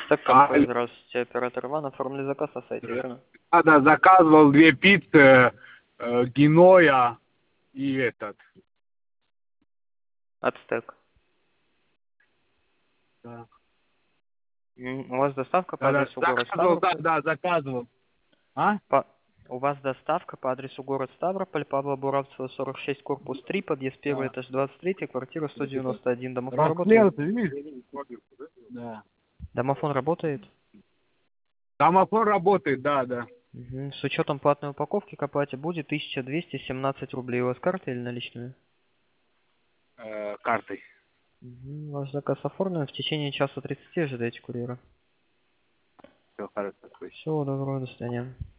Стаканка, здравствуйте, оператор Иван, оформили заказ на сайте, верно? Да, заказывал 2 пиццы, Геноя и этот. Ацтек. Да. У вас доставка по Да, адресу город заказывал, Ставрополь? заказывал. А? У вас доставка по адресу город Ставрополь, Павла Буравцева, 46, корпус 3, подъезд 1, Да. этаж 23, квартира 191. Домофон Расклеил, работает? ты видишь? Да. Домофон работает? Домофон работает, да. Мгм. С учетом платной упаковки к оплате будет 1217 рублей. У вас карта или наличные? Картой. Ваш заказ оформлен. В течение часа 30 ожидайте курьера. Все хорошо. Всего доброго, до свидания.